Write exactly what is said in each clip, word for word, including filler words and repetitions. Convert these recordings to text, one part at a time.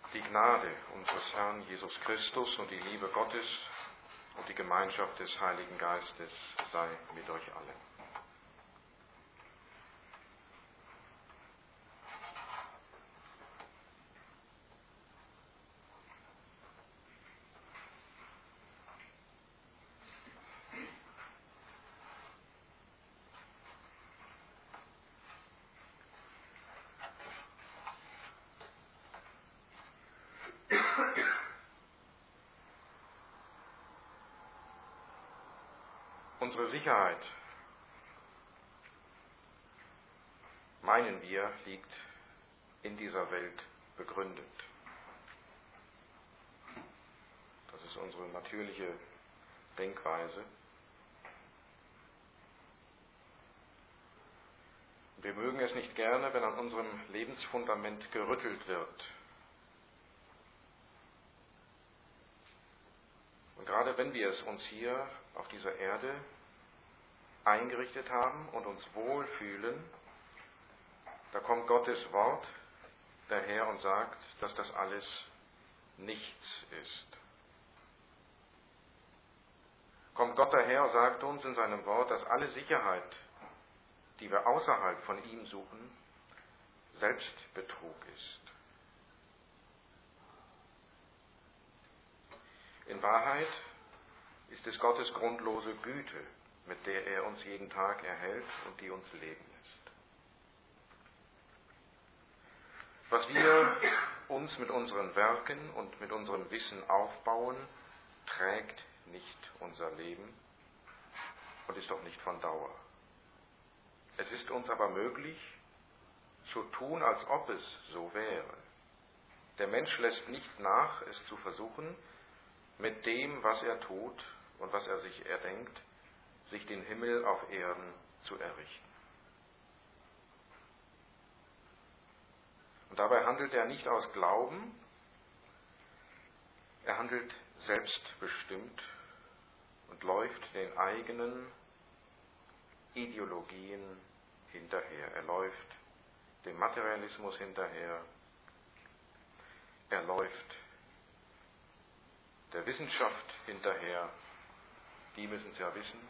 Die Gnade unseres Herrn Jesus Christus und die Liebe Gottes und die Gemeinschaft des Heiligen Geistes sei mit euch allen. Unsere Sicherheit, meinen wir, liegt in dieser Welt begründet. Das ist unsere natürliche Denkweise. Wir mögen es nicht gerne, wenn an unserem Lebensfundament gerüttelt wird. Und gerade wenn wir es uns hier auf dieser Erde eingerichtet haben und uns wohlfühlen, da kommt Gottes Wort daher und sagt, dass das alles nichts ist. Kommt Gott daher und sagt uns in seinem Wort, dass alle Sicherheit, die wir außerhalb von ihm suchen, Selbstbetrug ist. In Wahrheit ist es Gottes grundlose Güte, mit der er uns jeden Tag erhält und die uns leben lässt. Was wir uns mit unseren Werken und mit unserem Wissen aufbauen, trägt nicht unser Leben und ist auch nicht von Dauer. Es ist uns aber möglich, zu tun, als ob es so wäre. Der Mensch lässt nicht nach, es zu versuchen, mit dem, was er tut und was er sich erdenkt, sich den Himmel auf Erden zu errichten. Und dabei handelt er nicht aus Glauben, er handelt selbstbestimmt und läuft den eigenen Ideologien hinterher. Er läuft dem Materialismus hinterher, er läuft der Wissenschaft hinterher, die müssen es ja wissen.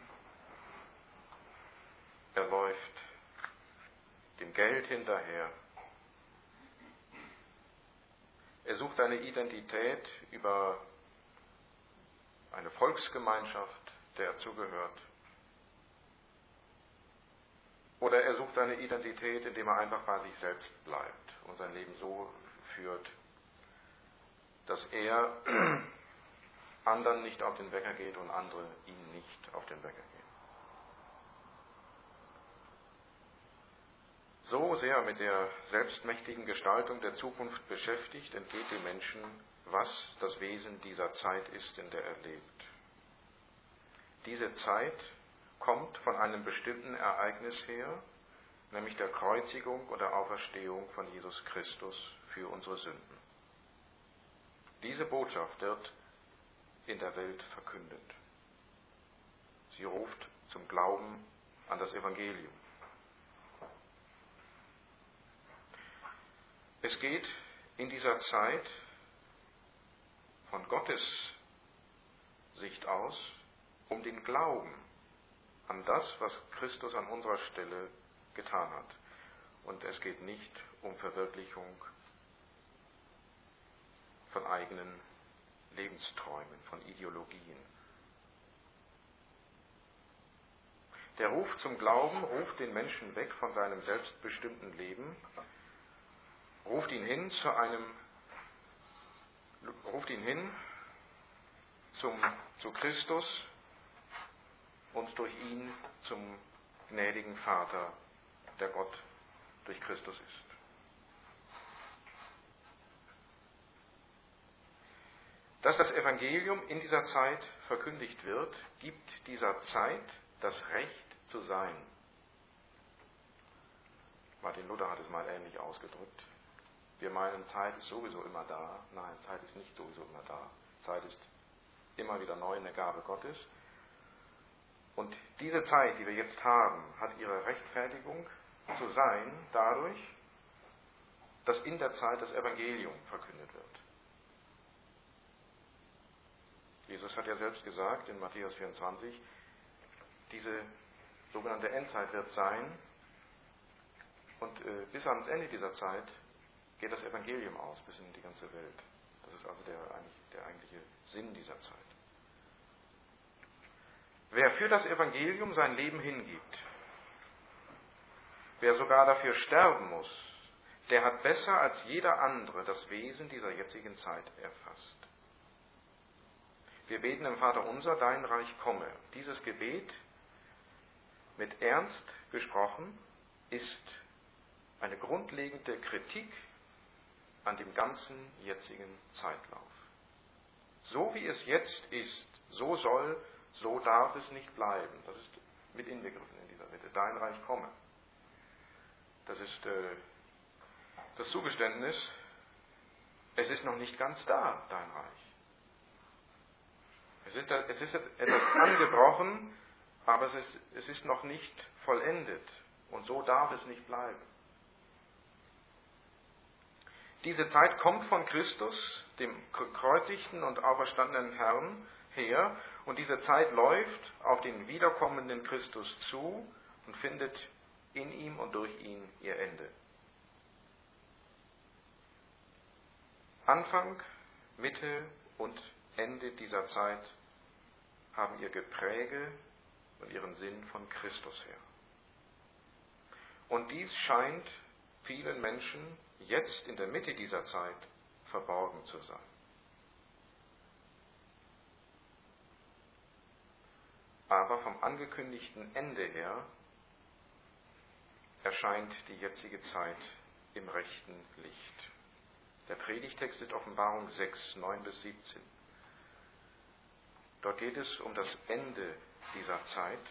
Er läuft dem Geld hinterher. Er sucht seine Identität über eine Volksgemeinschaft, der er zugehört. Oder er sucht seine Identität, indem er einfach bei sich selbst bleibt und sein Leben so führt, dass er anderen nicht auf den Wecker geht und andere ihm nicht auf den Wecker gehen. So sehr mit der selbstmächtigen Gestaltung der Zukunft beschäftigt, entgeht dem Menschen, was das Wesen dieser Zeit ist, in der er lebt. Diese Zeit kommt von einem bestimmten Ereignis her, nämlich der Kreuzigung oder Auferstehung von Jesus Christus für unsere Sünden. Diese Botschaft wird in der Welt verkündet. Sie ruft zum Glauben an das Evangelium. Es geht in dieser Zeit von Gottes Sicht aus um den Glauben an das, was Christus an unserer Stelle getan hat. Und es geht nicht um Verwirklichung von eigenen Lebensträumen, von Ideologien. Der Ruf zum Glauben ruft den Menschen weg von seinem selbstbestimmten Leben, ruft ihn hin zu einem, ruft ihn hin zum, zu Christus und durch ihn zum gnädigen Vater, der Gott durch Christus ist. Dass das Evangelium in dieser Zeit verkündigt wird, gibt dieser Zeit das Recht zu sein. Martin Luther hat es mal ähnlich ausgedrückt. Wir meinen, Zeit ist sowieso immer da. Nein, Zeit ist nicht sowieso immer da. Zeit ist immer wieder neu eine Gabe Gottes. Und diese Zeit, die wir jetzt haben, hat ihre Rechtfertigung zu sein dadurch, dass in der Zeit das Evangelium verkündet wird. Jesus hat ja selbst gesagt in Matthäus vierundzwanzig, diese sogenannte Endzeit wird sein und äh, bis ans Ende dieser Zeit geht das Evangelium aus, bis in die ganze Welt. Das ist also der, der eigentliche Sinn dieser Zeit. Wer für das Evangelium sein Leben hingibt, wer sogar dafür sterben muss, der hat besser als jeder andere das Wesen dieser jetzigen Zeit erfasst. Wir beten im Vaterunser, dein Reich komme. Dieses Gebet, mit Ernst gesprochen, ist eine grundlegende Kritik an dem ganzen jetzigen Zeitlauf. So wie es jetzt ist, so soll, so darf es nicht bleiben. Das ist mit inbegriffen in dieser Bitte. Dein Reich komme. Das ist äh, das Zugeständnis, es ist noch nicht ganz da, dein Reich. Es ist, es ist etwas angebrochen, aber es ist, es ist noch nicht vollendet. Und so darf es nicht bleiben. Diese Zeit kommt von Christus, dem gekreuzigten und auferstandenen Herrn, her. Und diese Zeit läuft auf den wiederkommenden Christus zu und findet in ihm und durch ihn ihr Ende. Anfang, Mitte und Ende dieser Zeit haben ihr Gepräge und ihren Sinn von Christus her. Und dies scheint vielen Menschen jetzt in der Mitte dieser Zeit verborgen zu sein. Aber vom angekündigten Ende her erscheint die jetzige Zeit im rechten Licht. Der Predigtext ist Offenbarung sechs, neun bis siebzehn. Dort geht es um das Ende dieser Zeit,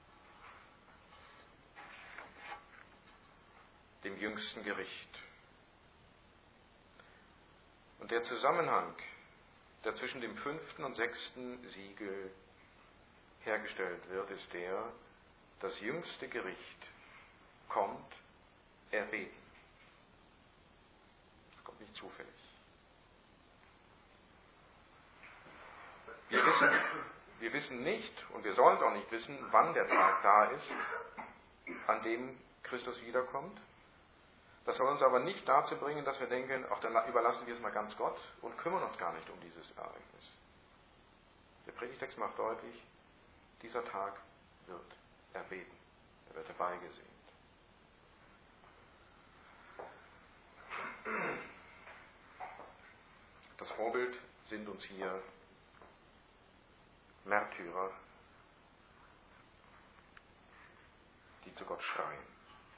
dem jüngsten Gericht. Und der Zusammenhang, der zwischen dem fünften und sechsten Siegel hergestellt wird, ist der, das jüngste Gericht kommt erbeten. Das kommt nicht zufällig. Wir wissen, wir wissen nicht, und wir sollen es auch nicht wissen, wann der Tag da ist, an dem Christus wiederkommt. Das soll uns aber nicht dazu bringen, dass wir denken, ach, dann überlassen wir es mal ganz Gott und kümmern uns gar nicht um dieses Ereignis. Der Predigtext macht deutlich, dieser Tag wird erbeten, er wird herbeigesehnt. Das Vorbild sind uns hier Märtyrer, die zu Gott schreien.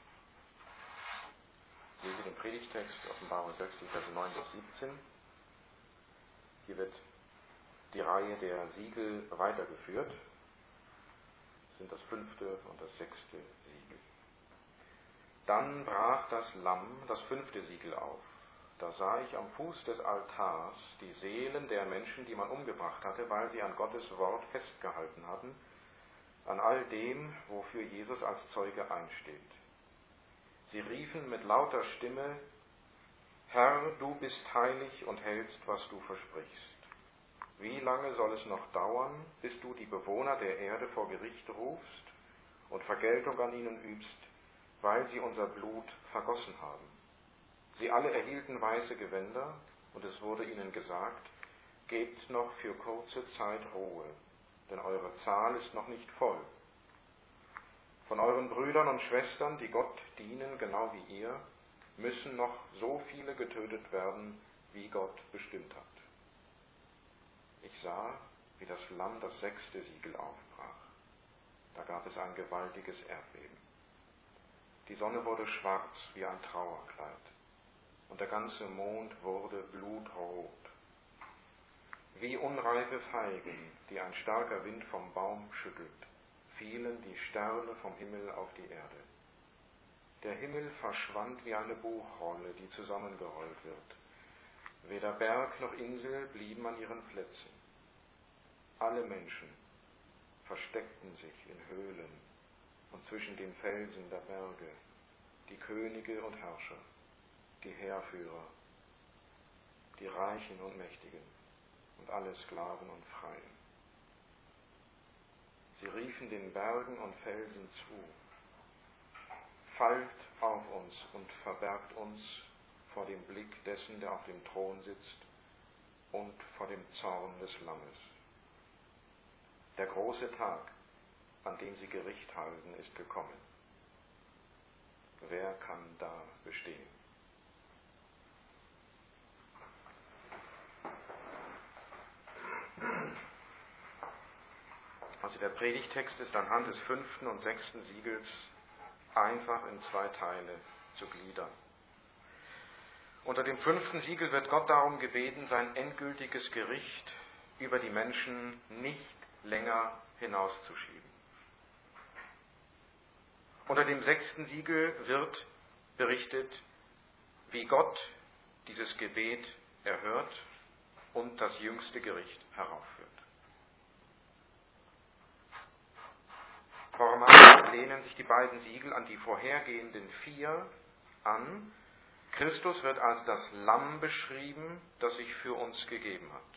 Lese den Predigtext, Offenbarung sechs, die Verse neun bis siebzehn. Hier wird die Reihe der Siegel weitergeführt. Das sind das fünfte und das sechste Siegel. Dann brach das Lamm das fünfte Siegel auf. Da sah ich am Fuß des Altars die Seelen der Menschen, die man umgebracht hatte, weil sie an Gottes Wort festgehalten hatten, an all dem, wofür Jesus als Zeuge einsteht. Sie riefen mit lauter Stimme, Herr, du bist heilig und hältst, was du versprichst. Wie lange soll es noch dauern, bis du die Bewohner der Erde vor Gericht rufst und Vergeltung an ihnen übst, weil sie unser Blut vergossen haben? Sie alle erhielten weiße Gewänder, und es wurde ihnen gesagt, gebt noch für kurze Zeit Ruhe, denn eure Zahl ist noch nicht voll. Von euren Brüdern und Schwestern, die Gott dienen, genau wie ihr, müssen noch so viele getötet werden, wie Gott bestimmt hat. Ich sah, wie das Lamm das sechste Siegel aufbrach. Da gab es ein gewaltiges Erdbeben. Die Sonne wurde schwarz wie ein Trauerkleid, und der ganze Mond wurde blutrot. Wie unreife Feigen, die ein starker Wind vom Baum schüttelt, fielen die Sterne vom Himmel auf die Erde. Der Himmel verschwand wie eine Buchrolle, die zusammengerollt wird. Weder Berg noch Insel blieben an ihren Plätzen. Alle Menschen versteckten sich in Höhlen und zwischen den Felsen der Berge, die Könige und Herrscher, die Heerführer, die Reichen und Mächtigen, und alle Sklaven und Freien. Sie riefen den Bergen und Felsen zu: Fallt auf uns und verbergt uns vor dem Blick dessen, der auf dem Thron sitzt, und vor dem Zorn des Lammes. Der große Tag, an dem sie Gericht halten, ist gekommen. Wer kann da bestehen? Also der Predigtext ist anhand des fünften und sechsten Siegels einfach in zwei Teile zu gliedern. Unter dem fünften Siegel wird Gott darum gebeten, sein endgültiges Gericht über die Menschen nicht länger hinauszuschieben. Unter dem sechsten Siegel wird berichtet, wie Gott dieses Gebet erhört und das jüngste Gericht heraufführt. Formal lehnen sich die beiden Siegel an die vorhergehenden vier an. Christus wird als das Lamm beschrieben, das sich für uns gegeben hat.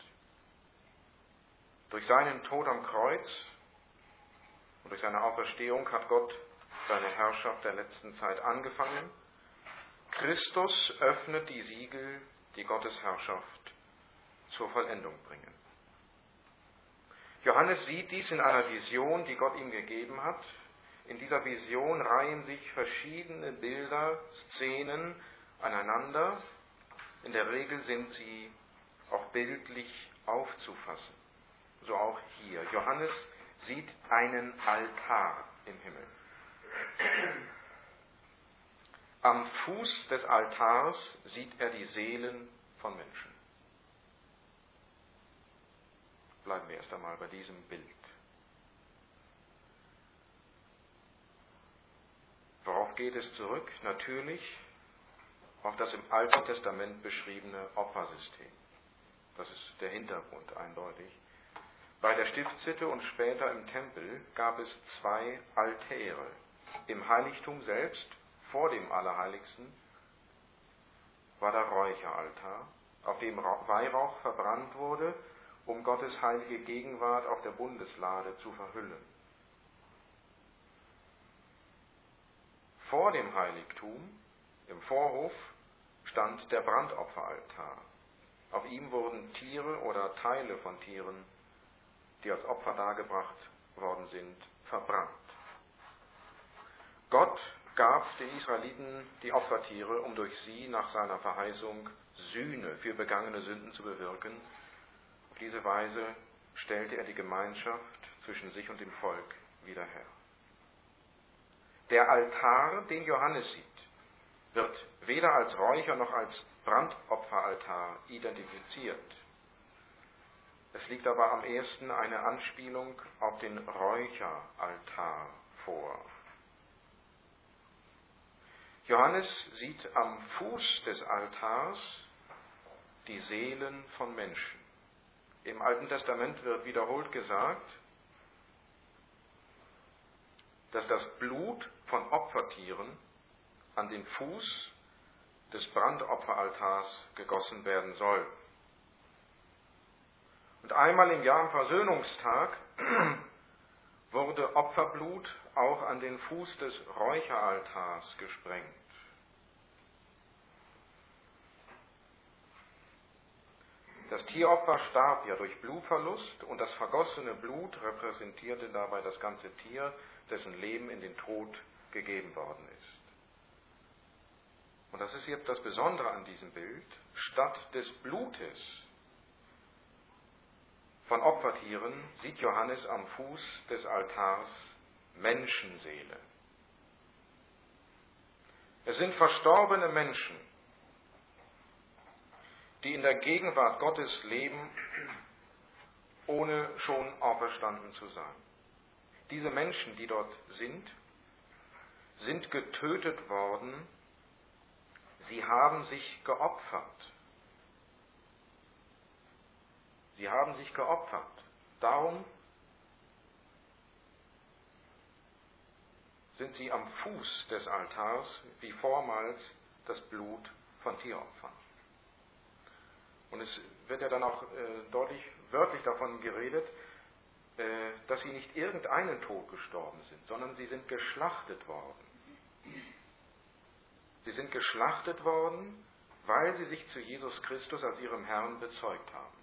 Durch seinen Tod am Kreuz und durch seine Auferstehung hat Gott seine Herrschaft der letzten Zeit angefangen. Christus öffnet die Siegel, die Gottes Herrschaft zur Vollendung bringen. Johannes sieht dies in einer Vision, die Gott ihm gegeben hat. In dieser Vision reihen sich verschiedene Bilder, Szenen aneinander. In der Regel sind sie auch bildlich aufzufassen. So auch hier. Johannes sieht einen Altar im Himmel. Am Fuß des Altars sieht er die Seelen von Menschen. Bleiben wir erst einmal bei diesem Bild. Worauf geht es zurück? Natürlich auf das im Alten Testament beschriebene Opfersystem. Das ist der Hintergrund eindeutig. Bei der Stiftshütte und später im Tempel gab es zwei Altäre. Im Heiligtum selbst, vor dem Allerheiligsten, war der Räucheraltar, auf dem Weihrauch verbrannt wurde, um Gottes heilige Gegenwart auf der Bundeslade zu verhüllen. Vor dem Heiligtum, im Vorhof, stand der Brandopferaltar. Auf ihm wurden Tiere oder Teile von Tieren, die als Opfer dargebracht worden sind, verbrannt. Gott gab den Israeliten die Opfertiere, um durch sie nach seiner Verheißung Sühne für begangene Sünden zu bewirken. Auf diese Weise stellte er die Gemeinschaft zwischen sich und dem Volk wieder her. Der Altar, den Johannes sieht, wird weder als Räucher- noch als Brandopferaltar identifiziert. Es liegt aber am ehesten eine Anspielung auf den Räucheraltar vor. Johannes sieht am Fuß des Altars die Seelen von Menschen. Im Alten Testament wird wiederholt gesagt, dass das Blut von Opfertieren an den Fuß des Brandopferaltars gegossen werden soll. Und einmal im Jahr am Versöhnungstag wurde Opferblut auch an den Fuß des Räucheraltars gesprengt. Das Tieropfer starb ja durch Blutverlust und das vergossene Blut repräsentierte dabei das ganze Tier, dessen Leben in den Tod gegeben worden ist. Und das ist jetzt das Besondere an diesem Bild. Statt des Blutes von Opfertieren sieht Johannes am Fuß des Altars Menschenseele. Es sind verstorbene Menschen, die in der Gegenwart Gottes leben, ohne schon auferstanden zu sein. Diese Menschen, die dort sind, sind getötet worden. Sie haben sich geopfert. Sie haben sich geopfert. Darum sind sie am Fuß des Altars, wie vormals das Blut von Tieropfern. Und Und es wird ja dann auch äh, deutlich, wörtlich davon geredet, äh, dass sie nicht irgendeinen Tod gestorben sind, sondern sie sind geschlachtet worden. Sie sind geschlachtet worden, weil sie sich zu Jesus Christus als ihrem Herrn bezeugt haben.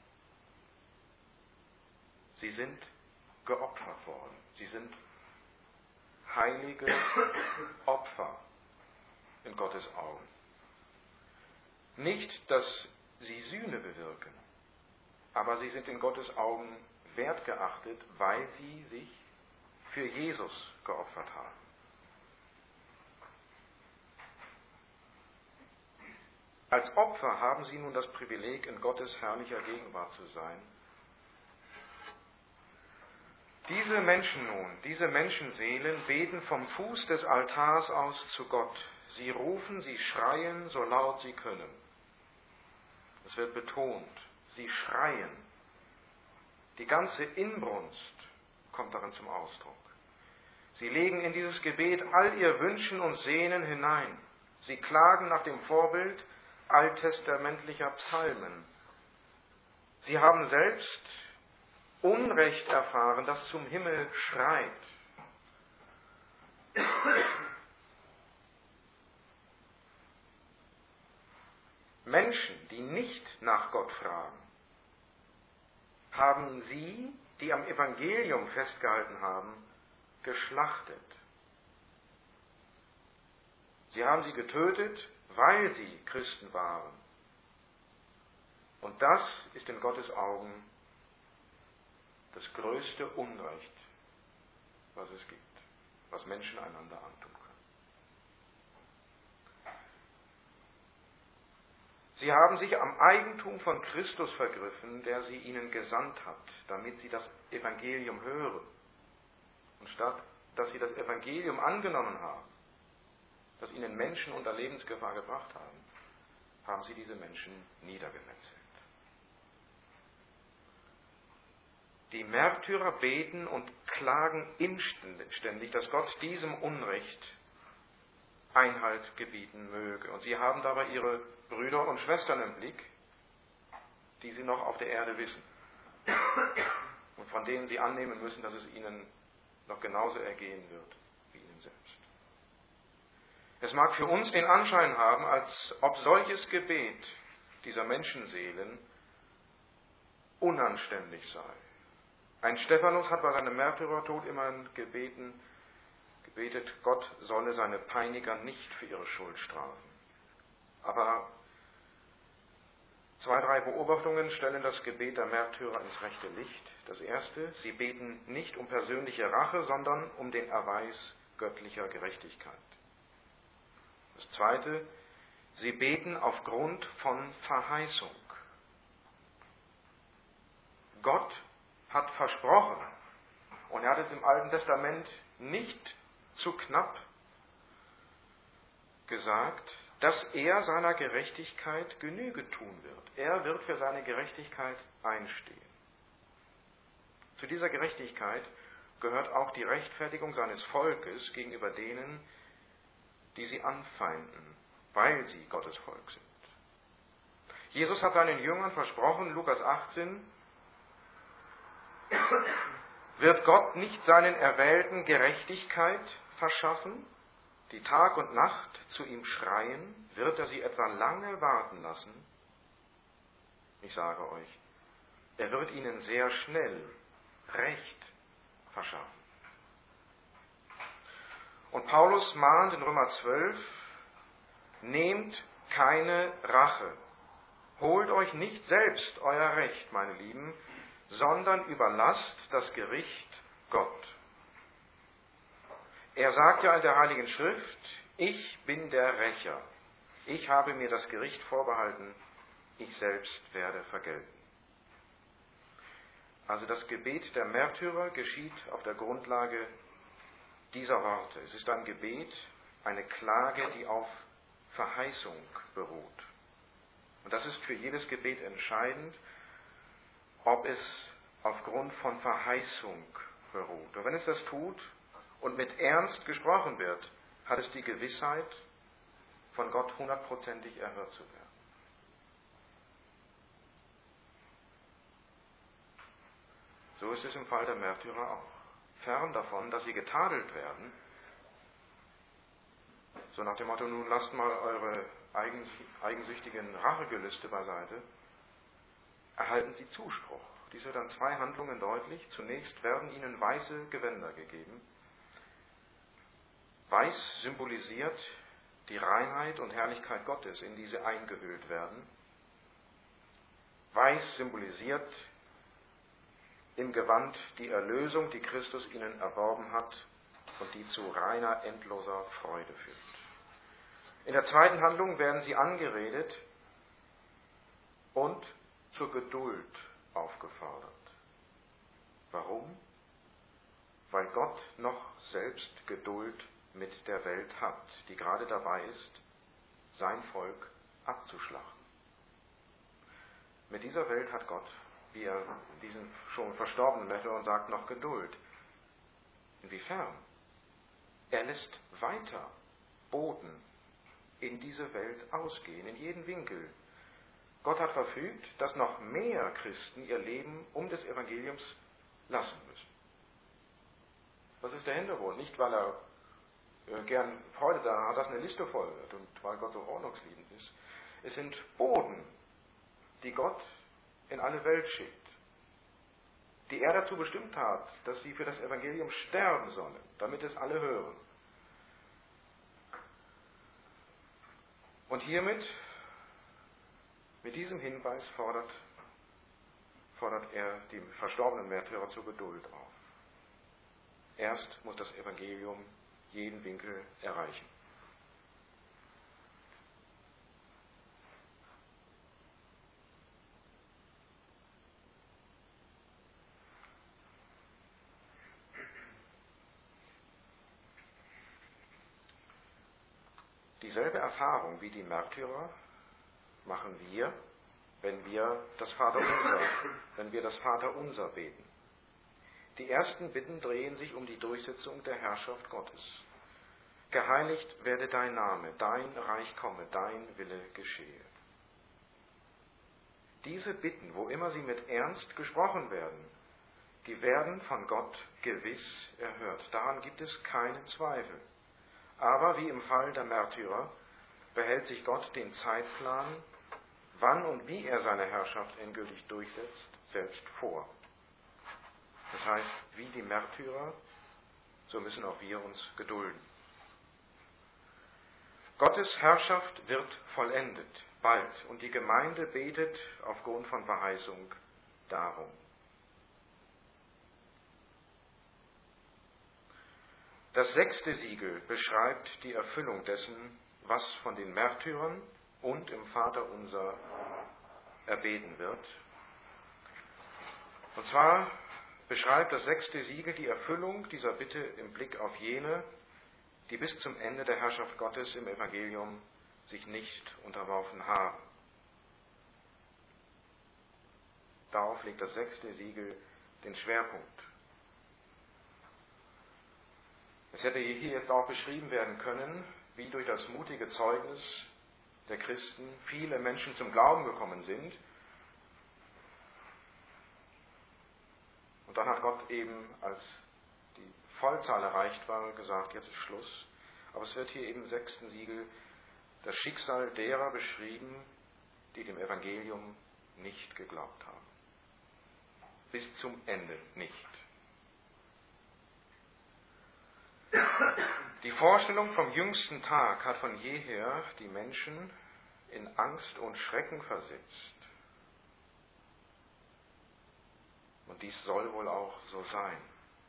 Sie sind geopfert worden. Sie sind heilige Opfer in Gottes Augen. Nicht, dass sie Sühne bewirken, aber sie sind in Gottes Augen wertgeachtet, weil sie sich für Jesus geopfert haben. Als Opfer haben sie nun das Privileg, in Gottes herrlicher Gegenwart zu sein. Diese Menschen nun, diese Menschenseelen beten vom Fuß des Altars aus zu Gott. Sie rufen, sie schreien, so laut sie können. Es wird betont, sie schreien. Die ganze Inbrunst kommt darin zum Ausdruck. Sie legen in dieses Gebet all ihr Wünschen und Sehnen hinein. Sie klagen nach dem Vorbild alttestamentlicher Psalmen. Sie haben selbst Unrecht erfahren, das zum Himmel schreit. Menschen, die nicht nach Gott fragen, haben sie, die am Evangelium festgehalten haben, geschlachtet. Sie haben sie getötet, weil sie Christen waren. Und das ist in Gottes Augen das größte Unrecht, was es gibt, was Menschen einander antun können. Sie haben sich am Eigentum von Christus vergriffen, der sie ihnen gesandt hat, damit sie das Evangelium hören. Und statt dass sie das Evangelium angenommen haben, das ihnen Menschen unter Lebensgefahr gebracht haben, haben sie diese Menschen niedergemetzelt. Die Märtyrer beten und klagen inständig, dass Gott diesem Unrecht Einhalt gebieten möge. Und sie haben dabei ihre Brüder und Schwestern im Blick, die sie noch auf der Erde wissen und von denen sie annehmen müssen, dass es ihnen noch genauso ergehen wird wie ihnen selbst. Es mag für uns den Anschein haben, als ob solches Gebet dieser Menschenseelen unanständig sei. Ein Stephanus hat bei seinem Märtyrertod immerhin gebeten, gebetet, Gott solle seine Peiniger nicht für ihre Schuld strafen. Aber zwei, drei Beobachtungen stellen das Gebet der Märtyrer ins rechte Licht. Das erste, sie beten nicht um persönliche Rache, sondern um den Erweis göttlicher Gerechtigkeit. Das zweite, sie beten aufgrund von Verheißung. Gott hat versprochen, und er hat es im Alten Testament nicht zu knapp gesagt, dass er seiner Gerechtigkeit Genüge tun wird. Er wird für seine Gerechtigkeit einstehen. Zu dieser Gerechtigkeit gehört auch die Rechtfertigung seines Volkes gegenüber denen, die sie anfeinden, weil sie Gottes Volk sind. Jesus hat seinen Jüngern versprochen, Lukas achtzehn, wird Gott nicht seinen Erwählten Gerechtigkeit verschaffen, die Tag und Nacht zu ihm schreien, wird er sie etwa lange warten lassen? Ich sage euch, er wird ihnen sehr schnell Recht verschaffen. Und Paulus mahnt in Römer zwölf, nehmt keine Rache, holt euch nicht selbst euer Recht, meine Lieben, sondern überlasst das Gericht Gott. Er sagt ja in der Heiligen Schrift, ich bin der Rächer, ich habe mir das Gericht vorbehalten, ich selbst werde vergelten. Also das Gebet der Märtyrer geschieht auf der Grundlage dieser Worte. Es ist ein Gebet, eine Klage, die auf Verheißung beruht. Und das ist für jedes Gebet entscheidend, ob es aufgrund von Verheißung beruht. Und wenn es das tut und mit Ernst gesprochen wird, hat es die Gewissheit, von Gott hundertprozentig erhört zu werden. So ist es im Fall der Märtyrer auch. Fern davon, dass sie getadelt werden, so nach dem Motto, nun lasst mal eure eigensüchtigen Rachegelüste beiseite, erhalten sie Zuspruch. Dies wird an zwei Handlungen deutlich. Zunächst werden ihnen weiße Gewänder gegeben. Weiß symbolisiert die Reinheit und Herrlichkeit Gottes, in die sie eingehüllt werden. Weiß symbolisiert im Gewand die Erlösung, die Christus ihnen erworben hat und die zu reiner, endloser Freude führt. In der zweiten Handlung werden sie angeredet und zur Geduld aufgefordert. Warum? Weil Gott noch selbst Geduld mit der Welt hat, die gerade dabei ist, sein Volk abzuschlachten. Mit dieser Welt hat Gott, wie er diesen schon verstorbenen Märtyrer sagt, noch Geduld. Inwiefern? Er lässt weiter Boten in diese Welt ausgehen, in jeden Winkel. Gott hat verfügt, dass noch mehr Christen ihr Leben um des Evangeliums lassen müssen. Was ist der Hintergrund? Nicht, weil er äh, gern Freude daran hat, dass eine Liste voll wird und weil Gott so ordnungsliebend ist. Es sind Boten, die Gott in alle Welt schickt, die er dazu bestimmt hat, dass sie für das Evangelium sterben sollen, damit es alle hören. Und hiermit, mit diesem Hinweis fordert, fordert er die verstorbenen Märtyrer zur Geduld auf. Erst muss das Evangelium jeden Winkel erreichen. Dieselbe Erfahrung wie die Märtyrer machen wir, wenn wir das Vaterunser, wenn wir das Vaterunser beten. Die ersten Bitten drehen sich um die Durchsetzung der Herrschaft Gottes. Geheiligt werde dein Name, dein Reich komme, dein Wille geschehe. Diese Bitten, wo immer sie mit Ernst gesprochen werden, die werden von Gott gewiss erhört. Daran gibt es keinen Zweifel. Aber wie im Fall der Märtyrer behält sich Gott den Zeitplan, wann und wie er seine Herrschaft endgültig durchsetzt, selbst vor. Das heißt, wie die Märtyrer, so müssen auch wir uns gedulden. Gottes Herrschaft wird vollendet, bald, und die Gemeinde betet aufgrund von Verheißung darum. Das sechste Siegel beschreibt die Erfüllung dessen, was von den Märtyrern und im Vaterunser erbeten wird. Und zwar beschreibt das sechste Siegel die Erfüllung dieser Bitte im Blick auf jene, die bis zum Ende der Herrschaft Gottes im Evangelium sich nicht unterworfen haben. Darauf legt das sechste Siegel den Schwerpunkt. Es hätte hier jetzt auch beschrieben werden können, wie durch das mutige Zeugnis der Christen viele Menschen zum Glauben gekommen sind. Und dann hat Gott eben, als die Vollzahl erreicht war, gesagt, jetzt ist Schluss. Aber es wird hier eben im sechsten Siegel das Schicksal derer beschrieben, die dem Evangelium nicht geglaubt haben. Bis zum Ende nicht. Die Vorstellung vom jüngsten Tag hat von jeher die Menschen in Angst und Schrecken versetzt. Und dies soll wohl auch so sein.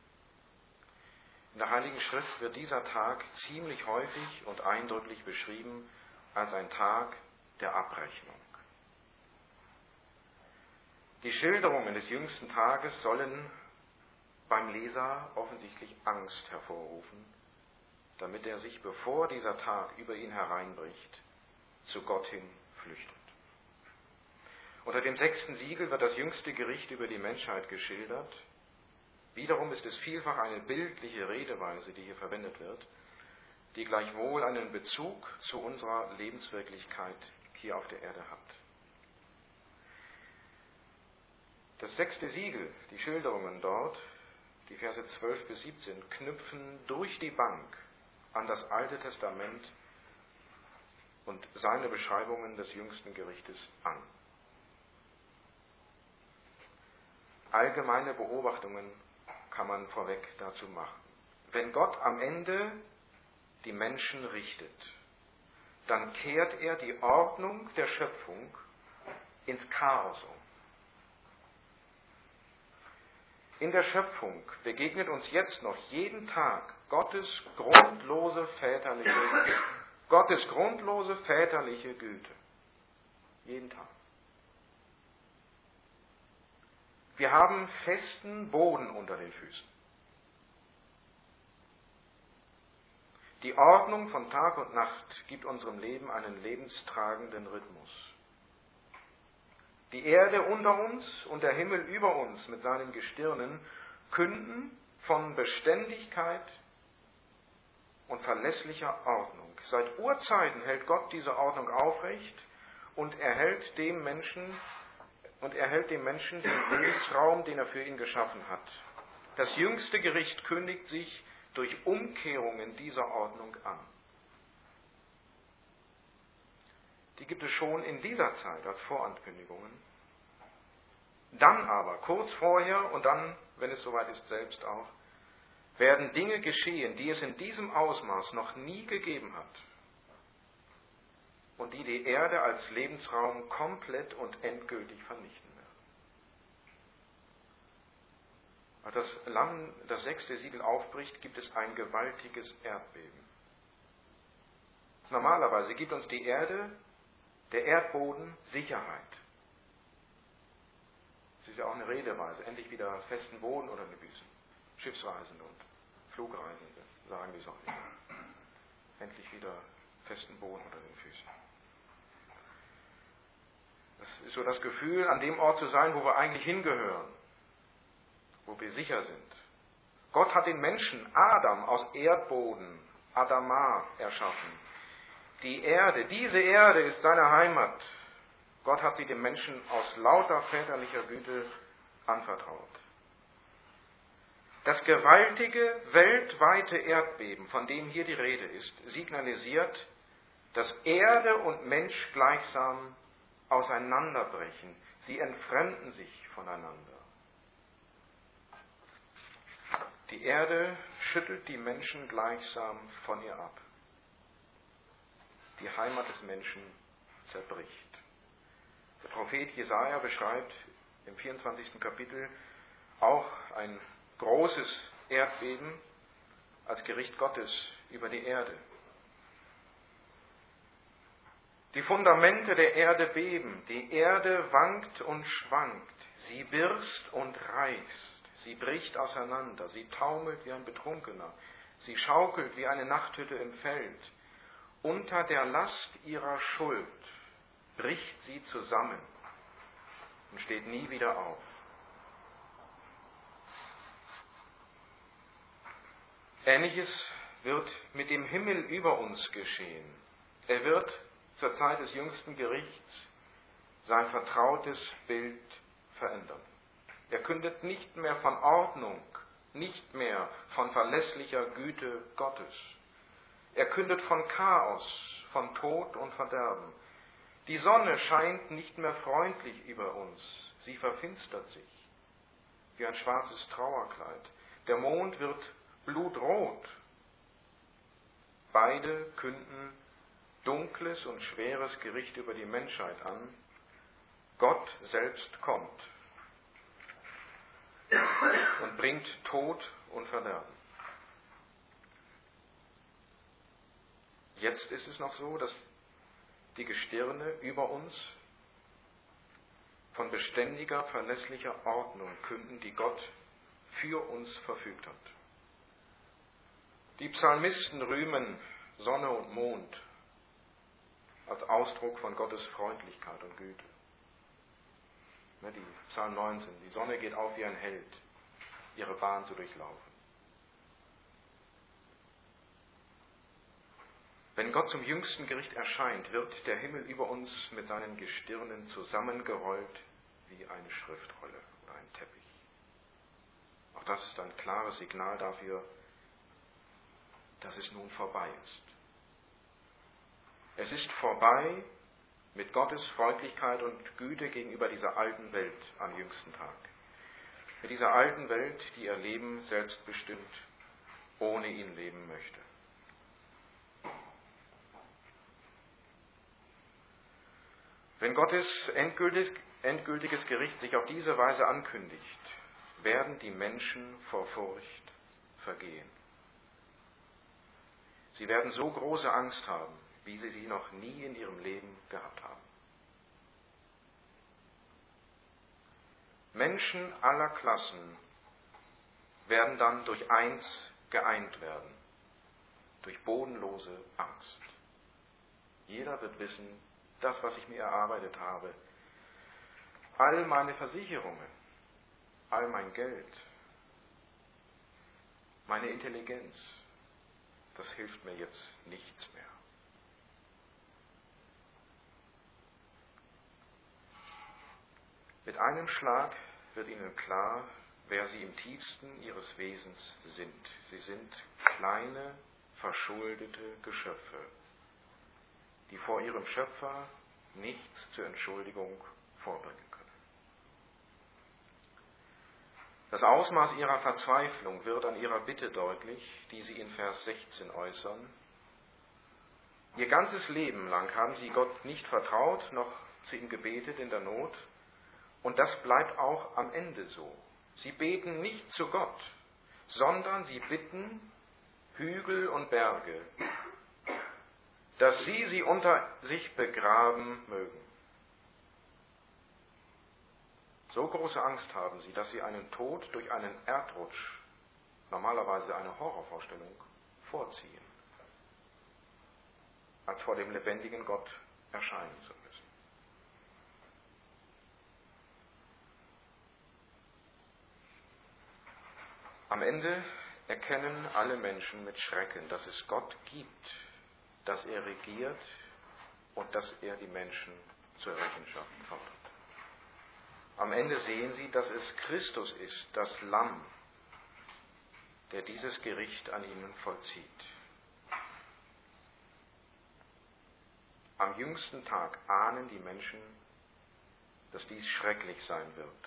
In der Heiligen Schrift wird dieser Tag ziemlich häufig und eindrücklich beschrieben als ein Tag der Abrechnung. Die Schilderungen des jüngsten Tages sollen beim Leser offensichtlich Angst hervorrufen, damit er sich, bevor dieser Tag über ihn hereinbricht, zu Gott hin flüchtet. Unter dem sechsten Siegel wird das jüngste Gericht über die Menschheit geschildert. Wiederum ist es vielfach eine bildliche Redeweise, die hier verwendet wird, die gleichwohl einen Bezug zu unserer Lebenswirklichkeit hier auf der Erde hat. Das sechste Siegel, die Schilderungen dort, die Verse zwölf bis siebzehn, knüpfen durch die Bank an das Alte Testament und seine Beschreibungen des jüngsten Gerichtes an. Allgemeine Beobachtungen kann man vorweg dazu machen. Wenn Gott am Ende die Menschen richtet, dann kehrt er die Ordnung der Schöpfung ins Chaos um. In der Schöpfung begegnet uns jetzt noch jeden Tag Gottes grundlose väterliche, Gottes grundlose väterliche Güte. Jeden Tag. Wir haben festen Boden unter den Füßen. Die Ordnung von Tag und Nacht gibt unserem Leben einen lebenstragenden Rhythmus. Die Erde unter uns und der Himmel über uns mit seinen Gestirnen künden von Beständigkeit und verlässlicher Ordnung. Seit Urzeiten hält Gott diese Ordnung aufrecht und erhält dem Menschen und erhält dem Menschen den Lebensraum, den er für ihn geschaffen hat. Das jüngste Gericht kündigt sich durch Umkehrungen dieser Ordnung an. Die gibt es schon in dieser Zeit als Vorankündigungen. Dann aber, kurz vorher und dann, wenn es soweit ist, selbst auch, werden Dinge geschehen, die es in diesem Ausmaß noch nie gegeben hat und die die Erde als Lebensraum komplett und endgültig vernichten werden. Als das Lamm das sechste Siegel aufbricht, gibt es ein gewaltiges Erdbeben. Normalerweise gibt uns die Erde, der Erdboden, Sicherheit. Es ist ja auch eine Redeweise, endlich wieder festen Boden unter den Füßen. Schiffsreisende und Flugreisende sagen die Sonne. Endlich wieder festen Boden unter den Füßen. Das ist so das Gefühl, an dem Ort zu sein, wo wir eigentlich hingehören, wo wir sicher sind. Gott hat den Menschen Adam aus Erdboden, Adama, erschaffen. Die Erde, diese Erde ist seine Heimat. Gott hat sie dem Menschen aus lauter väterlicher Güte anvertraut. Das gewaltige, weltweite Erdbeben, von dem hier die Rede ist, signalisiert, dass Erde und Mensch gleichsam auseinanderbrechen. Sie entfremden sich voneinander. Die Erde schüttelt die Menschen gleichsam von ihr ab. Die Heimat des Menschen zerbricht. Der Prophet Jesaja beschreibt im vierundzwanzigsten Kapitel auch ein großes Erdbeben als Gericht Gottes über die Erde. Die Fundamente der Erde beben, die Erde wankt und schwankt, sie birst und reißt, sie bricht auseinander, sie taumelt wie ein Betrunkener, sie schaukelt wie eine Nachthütte im Feld. Unter der Last ihrer Schuld bricht sie zusammen und steht nie wieder auf. Ähnliches wird mit dem Himmel über uns geschehen. Er wird zur Zeit des jüngsten Gerichts sein vertrautes Bild verändern. Er kündet nicht mehr von Ordnung, nicht mehr von verlässlicher Güte Gottes. Er kündet von Chaos, von Tod und Verderben. Die Sonne scheint nicht mehr freundlich über uns, sie verfinstert sich wie ein schwarzes Trauerkleid. Der Mond wird blutrot. Beide künden dunkles und schweres Gericht über die Menschheit an. Gott selbst kommt und bringt Tod und Verderben. Jetzt ist es noch so, dass die Gestirne über uns von beständiger, verlässlicher Ordnung künden, die Gott für uns verfügt hat. Die Psalmisten rühmen Sonne und Mond als Ausdruck von Gottes Freundlichkeit und Güte. Die Psalm neunzehn, die Sonne geht auf wie ein Held, ihre Bahn zu durchlaufen. Wenn Gott zum jüngsten Gericht erscheint, wird der Himmel über uns mit seinen Gestirnen zusammengerollt wie eine Schriftrolle unter einen Teppich. Auch das ist ein klares Signal dafür, dass es nun vorbei ist. Es ist vorbei mit Gottes Freundlichkeit und Güte gegenüber dieser alten Welt am jüngsten Tag. Mit dieser alten Welt, die ihr Leben selbstbestimmt ohne ihn leben möchte. Wenn Gottes endgültig, endgültiges Gericht sich auf diese Weise ankündigt, werden die Menschen vor Furcht vergehen. Sie werden so große Angst haben, wie sie sie noch nie in ihrem Leben gehabt haben. Menschen aller Klassen werden dann durch eins geeint werden, durch bodenlose Angst. Jeder wird wissen, das, was ich mir erarbeitet habe, all meine Versicherungen, all mein Geld, meine Intelligenz, das hilft mir jetzt nichts mehr. Mit einem Schlag wird ihnen klar, wer sie im tiefsten ihres Wesens sind. Sie sind kleine, verschuldete Geschöpfe, die vor ihrem Schöpfer nichts zur Entschuldigung vorbringen können. Das Ausmaß ihrer Verzweiflung wird an ihrer Bitte deutlich, die sie in Vers sechzehn äußern. Ihr ganzes Leben lang haben sie Gott nicht vertraut, noch zu ihm gebetet in der Not, und das bleibt auch am Ende so. Sie beten nicht zu Gott, sondern sie bitten Hügel und Berge, dass sie sie unter sich begraben mögen. So große Angst haben sie, dass sie einen Tod durch einen Erdrutsch, normalerweise eine Horrorvorstellung, vorziehen, als vor dem lebendigen Gott erscheinen zu müssen. Am Ende erkennen alle Menschen mit Schrecken, dass es Gott gibt, dass er regiert und dass er die Menschen zur Rechenschaft fordert. Am Ende sehen sie, dass es Christus ist, das Lamm, der dieses Gericht an ihnen vollzieht. Am jüngsten Tag ahnen die Menschen, dass dies schrecklich sein wird,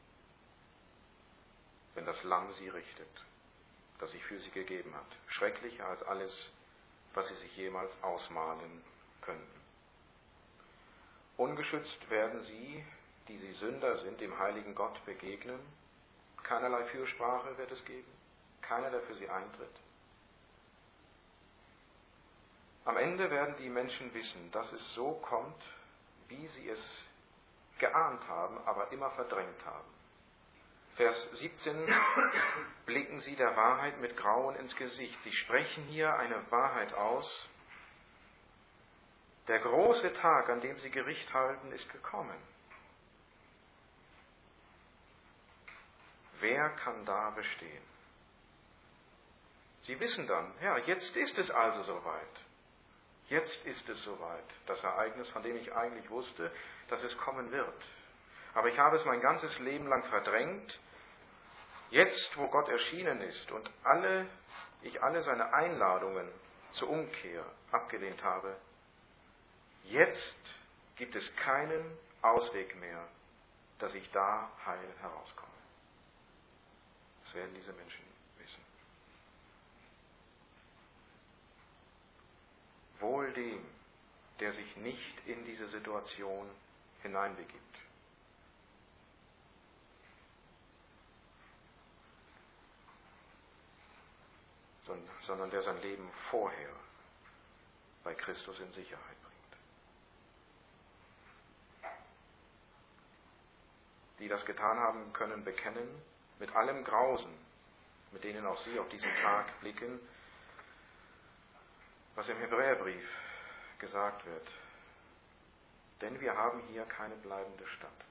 wenn das Lamm sie richtet, das sich für sie gegeben hat. Schrecklicher als alles, was sie sich jemals ausmalen könnten. Ungeschützt werden sie, die sie Sünder sind, dem heiligen Gott begegnen. Keinerlei Fürsprache wird es geben, keiner, der für sie eintritt. Am Ende werden die Menschen wissen, dass es so kommt, wie sie es geahnt haben, aber immer verdrängt haben. Vers siebzehn, blicken sie der Wahrheit mit Grauen ins Gesicht. Sie sprechen hier eine Wahrheit aus. Der große Tag, an dem sie Gericht halten, ist gekommen. Wer kann da bestehen? Sie wissen dann, ja, jetzt ist es also soweit. Jetzt ist es soweit. Das Ereignis, von dem ich eigentlich wusste, dass es kommen wird. Aber ich habe es mein ganzes Leben lang verdrängt. Jetzt, wo Gott erschienen ist und alle, ich alle seine Einladungen zur Umkehr abgelehnt habe, jetzt gibt es keinen Ausweg mehr, dass ich da heil herauskomme. Das werden diese Menschen wissen. Wohl dem, der sich nicht in diese Situation hineinbegibt. Sondern der sein Leben vorher bei Christus in Sicherheit bringt. Die das getan haben, können bekennen, mit allem Grausen, mit denen auch sie auf diesen Tag blicken, was im Hebräerbrief gesagt wird. Denn wir haben hier keine bleibende Stadt,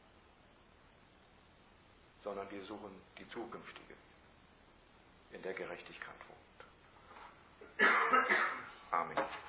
sondern wir suchen die zukünftige, in der Gerechtigkeit wohnt. Amen.